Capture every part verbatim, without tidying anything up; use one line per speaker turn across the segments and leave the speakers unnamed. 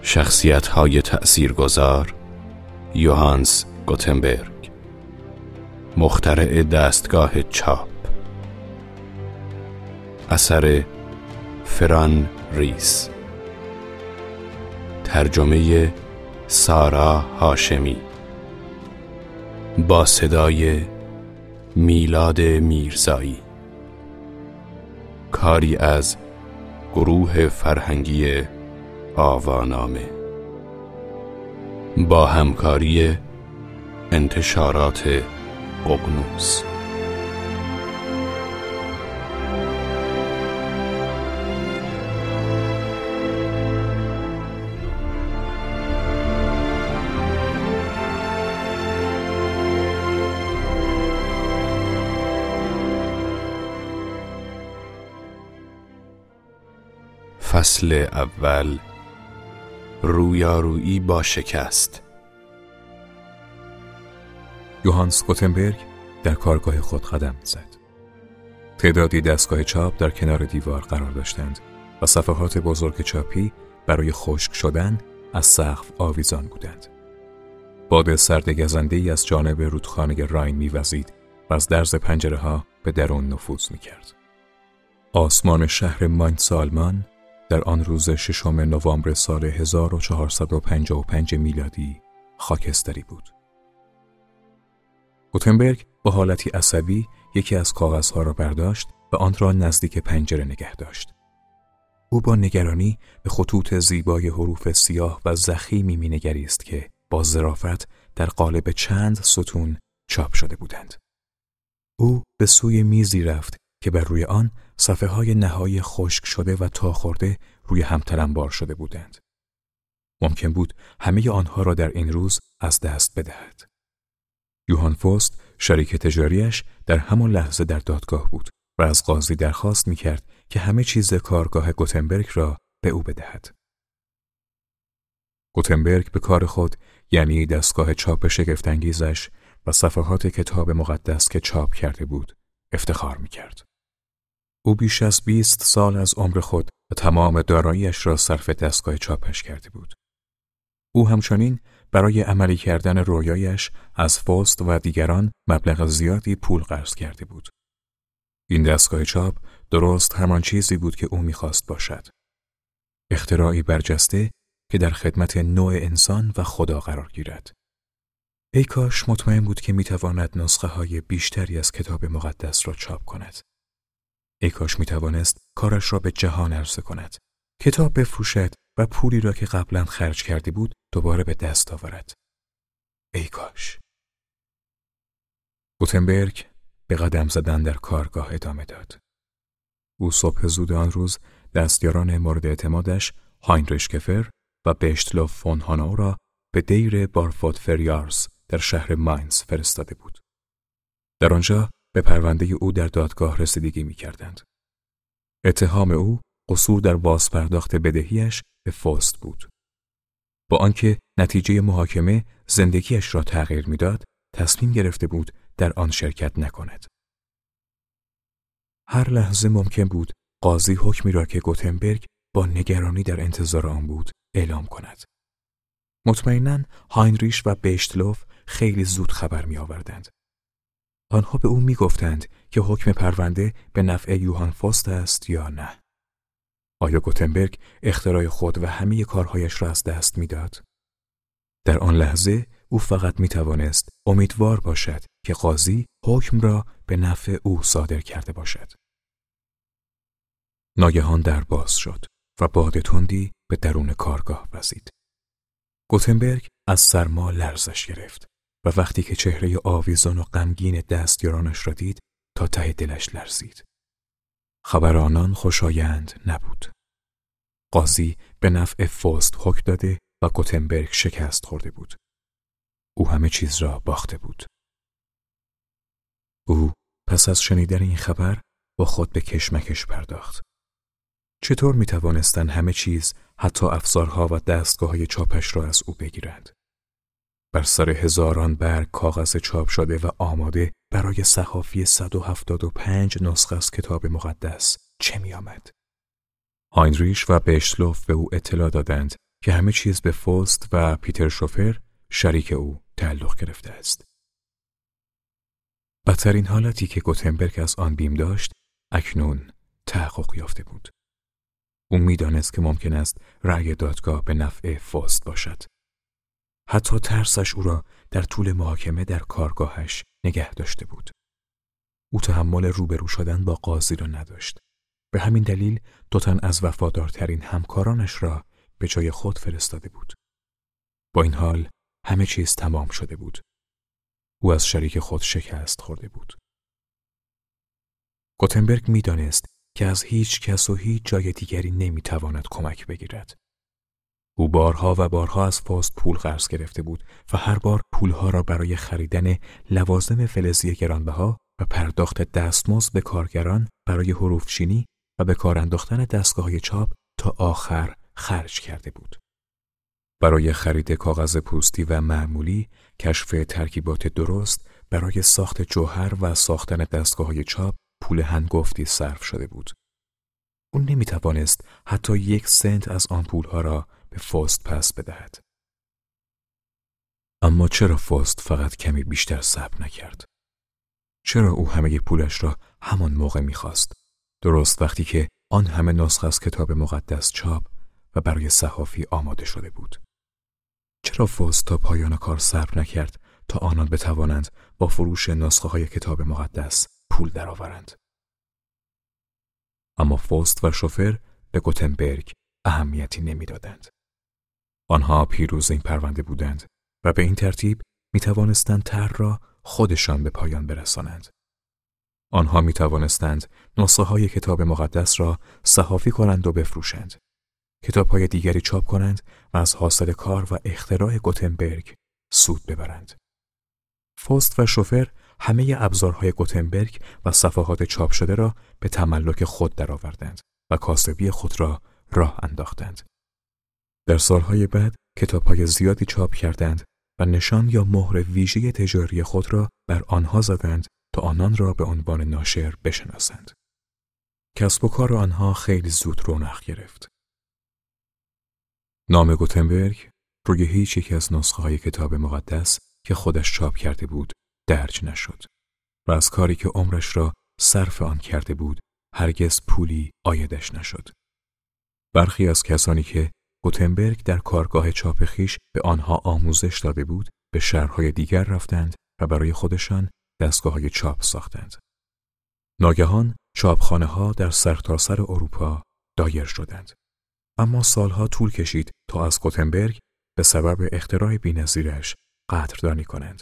شخصیت‌های تأثیرگذار: یوهانس گوتنبرگ، مخترع دستگاه چاپ. اثر فران ریس، ترجمه سارا هاشمی، با صدای میلاد میرزایی. کاری از گروه فرهنگی آوانامه با همکاری انتشارات ققنوس. فصل اول: رویارویی با شکست.
یوهانس گوتنبرگ در کارگاه خود قدم می‌زد. تعدادی دستگاه چاپ در کنار دیوار قرار داشتند و صفحات بزرگ چاپی برای خشک شدن از سقف آویزان بودند. باد سرد گزنده‌ای از جانب رودخانه راین می‌وزید و از درز پنجره‌ها به درون نفوذ می‌کرد. آسمان شهر ماینتس آلمان در آن روز ششم نوامبر سال هزار و چهارصد و پنجاه و پنج میلادی خاکستری بود. گوتنبرگ با حالتی عصبی یکی از کاغذها را برداشت و آن را نزدیک پنجره نگه داشت. او با نگرانی به خطوط زیبای حروف سیاه و ضخیمی می‌نگریست که با ظرافت در قالب چند ستون چاپ شده بودند. او به سوی میزی رفت که بر روی آن صفحه‌های نهایی خشک شده و تا خورده روی هم تلمبار شده بودند. ممکن بود همه آنها را در این روز از دست بدهد. یوهان فوست، شریک تجاریش، در همان لحظه در دادگاه بود و از قاضی درخواست می‌کرد که همه چیز کارگاه گوتنبرگ را به او بدهد. گوتنبرگ به کار خود، یعنی دستگاه چاپ شگفت‌انگیزش و صفحات کتاب مقدس که چاپ کرده بود، افتخار می‌کرد. او بیش از بیست سال از عمر خود و تمام دارایی‌اش را صرف دستگاه چاپش کرده بود. او همچنین برای عملی کردن رویایش از فوست و دیگران مبلغ زیادی پول قرض کرده بود. این دستگاه چاپ درست همان چیزی بود که او می‌خواست باشد. اختراعی برجسته که در خدمت نوع انسان و خدا قرار گیرد. ای کاش مطمئن بود که می‌تواند نسخه‌های بیشتری از کتاب مقدس را چاپ کند. ای کاش می‌توانست کارش را به جهان عرضه کند. کتاب بفروشد و پولی را که قبلا خرج کرده بود دوباره به دست آورد. ای کاش. گوتنبرگ به قدم زدن در کارگاه ادامه داد. او صبح زود آن روز دستیاران مورد اعتمادش هاینریش کفر و بشتلوف فون هانو را به دیر بارفوت فریارس در شهر ماینز فرستاده بود. در آنجا به پرونده او در دادگاه رسیدگی می‌کردند. اتهام او قصور در بازپرداخت بدهیش به فوست بود. با آنکه نتیجه محاکمه زندگیش را تغییر می‌داد، تصمیم گرفته بود در آن شرکت نکند. هر لحظه ممکن بود قاضی حکمی را که گوتنبرگ با نگرانی در انتظار آن بود اعلام کند. مطمئناً هاینریش و بشتلوف خیلی زود خبر می‌آوردند. آنها به او می‌گفتند که حکم پرونده به نفع یوهان فوست است یا نه. آیا گوتنبرگ اختراع خود و همه کارهایش را از دست می‌داد؟ در آن لحظه او فقط می‌توانست امیدوار باشد که قاضی حکم را به نفع او صادر کرده باشد. ناگهان در باز شد و باد تندی به درون کارگاه وزید. گوتنبرگ از سرما لرزش گرفت و وقتی که چهره آویزان و غمگین دستیارانش را دید تا ته دلش لرزید. خبر آنان خوشایند نبود. قاضی به نفع فوست حکم داده و گوتنبرگ شکست خورده بود. او همه چیز را باخته بود. او پس از شنیدن این خبر با خود به کشمکش پرداخت. چطور می توانستند همه چیز، حتی افزارها و دستگاه‌های چاپش را از او بگیرند؟ بر سر هزاران برگ کاغذ چاپ شده و آماده برای صحافی صد و هفتاد و پنج نسخه از کتاب مقدس چه می آمد؟ هاینریش و بشتلوف به او اطلاع دادند که همه چیز به فوست و پیتر شوفر شریک او تعلق گرفته است. بدترین حالتی که گوتنبرگ از آن بیم داشت اکنون تحقق یافته بود. او می‌دانست که ممکن است رأی دادگاه به نفع فوست باشد. حتی ترسش او را در طول محاکمه در کارگاهش نگه داشته بود. او تحمل روبرو شدن با قاضی را نداشت. به همین دلیل دو تن از وفادارترین همکارانش را به جای خود فرستاده بود. با این حال همه چیز تمام شده بود. او از شریک خود شکست خورده بود. گوتنبرگ می‌دانست که از هیچ کس و هیچ جای دیگری نمی‌تواند کمک بگیرد. او بارها و بارها از فوست پول قرض گرفته بود و هر بار پولها را برای خریدن لوازم فلزی گرانبها و پرداخت دستمزد به کارگران برای حروفچینی و به کار انداختن دستگاه‌های چاپ تا آخر خرج کرده بود. برای خرید کاغذ پوستی و معمولی، کشف ترکیبات درست، برای ساخت جوهر و ساختن دستگاه‌های چاپ پول هنگفتی صرف شده بود. او نمی‌توانست حتی یک سنت از آن پولها را به فوست پس بدهد. اما چرا فوست فقط کمی بیشتر صبر نکرد؟ چرا او همه پولش را همان موقع می‌خواست؟ درست وقتی که آن همه نسخه از کتاب مقدس چاپ و برای صحافی آماده شده بود. چرا فوست تا پایان کار صبر نکرد تا آنان بتوانند با فروش نسخه های کتاب مقدس پول درآورند؟ اما فوست و شوفر به گوتنبرگ اهمیتی نمیدادند. آنها پیروز این پرونده بودند و به این ترتیب می توانستند طرح را خودشان به پایان برسانند. آنها می توانستند نسخه های کتاب مقدس را صحافی کنند و بفروشند. کتاب های دیگری چاپ کنند و از حاصل کار و اختراع گوتنبرگ سود ببرند. فوست و شوفر همه ابزارهای گوتنبرگ و صفحات چاپ شده را به تملک خود درآوردند و کاسبی خود را راه انداختند. در سالهای بعد کتاب‌های زیادی چاپ کردند و نشان یا مهر ویژه تجاری خود را بر آنها زدند تا آنان را به عنوان ناشر بشناسند. کسب و کار آنها خیلی زود رونق گرفت. نام گوتنبرگ روی هیچ یک از نسخه‌های کتاب مقدس که خودش چاپ کرده بود درج نشد و از کاری که عمرش را صرف آن کرده بود هرگز پولی عایدش نشد. برخی از کسانی که گوتنبرگ در کارگاه چاپ خیش به آنها آموزش داده بود به شهرهای دیگر رفتند و برای خودشان دستگاه‌های چاپ ساختند. ناگهان چاپخانه‌ها در سرتاسر اروپا دایر شدند. اما سالها طول کشید تا از گوتنبرگ به سبب اختراع بی‌نظیرش قدردانی کنند.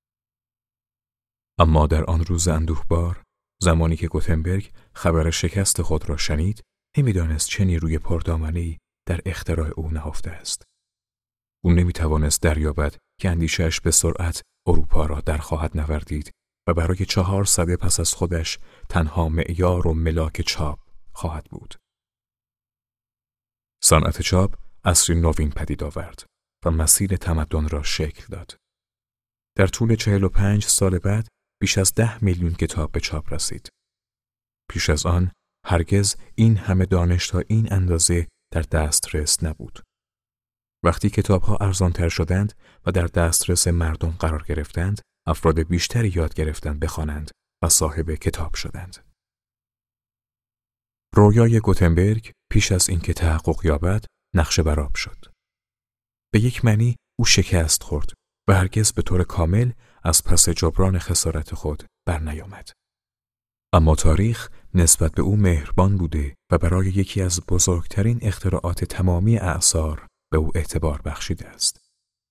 اما در آن روز اندوهبار، زمانی که گوتنبرگ خبر شکست خود را شنید، نمی‌دانست چه نیروی پردامنه‌ای در اختراع او نهفته است. او نمی‌توانست دریابد که اندیشه‌اش به سرعت اروپا را در خواهد نوردید و برای چهار سده پس از خودش تنها معیار و ملاک چاپ خواهد بود. صنعت چاپ عصری نوین پدید آورد و مسیر تمدن را شکل داد. در طول چهل و پنج سال بعد بیش از ده میلیون کتاب به چاپ رسید. پیش از آن هرگز این همه دانش تا این اندازه در دسترس نبود. وقتی کتاب‌ها ارزان‌تر شدند و در دسترس مردم قرار گرفتند، افراد بیشتری یاد گرفتند بخوانند و صاحب کتاب شدند. رویای گوتنبرگ پیش از اینکه تحقق یابد، نقشه برآب شد. به یک معنی او شکست خورد و هرگز به طور کامل از پس جبران خسارت خود برنیامد. اما تاریخ نسبت به او مهربان بوده و برای یکی از بزرگترین اختراعات تمامی اعصار به او اعتبار بخشیده است.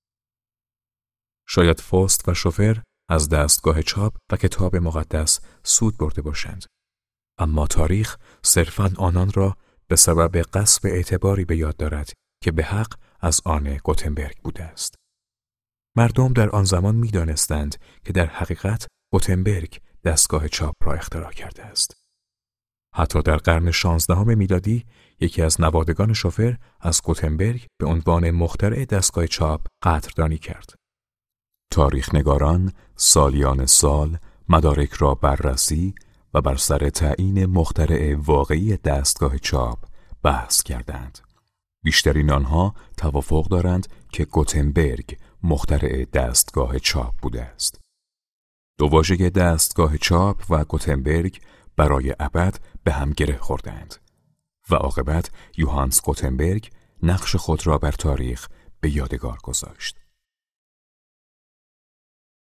شاید فوست و شوفر از دستگاه چاپ و کتاب مقدس سود برده باشند، اما تاریخ صرفاً آنان را به سبب غصب اعتباری به یاد دارد که به حق از آن گوتنبرگ بوده است. مردم در آن زمان می دانستند که در حقیقت گوتنبرگ دستگاه چاپ را اختراع کرده است. حتی در قرن شانزدهم میلادی یکی از نوادگان شوفر از گوتنبرگ به عنوان مخترع دستگاه چاپ قدردانی کرد. تاریخ نگاران سالیان سال مدارک را بررسی و بر سر تعیین مخترع واقعی دستگاه چاپ بحث کردند. بیشترین آنها توافق دارند که گوتنبرگ مخترع دستگاه چاپ بوده است. دو واژه دستگاه چاپ و گوتنبرگ برای ابد به هم گره خوردند و عاقبت یوهانس گوتنبرگ نقش خود را بر تاریخ به یادگار گذاشت.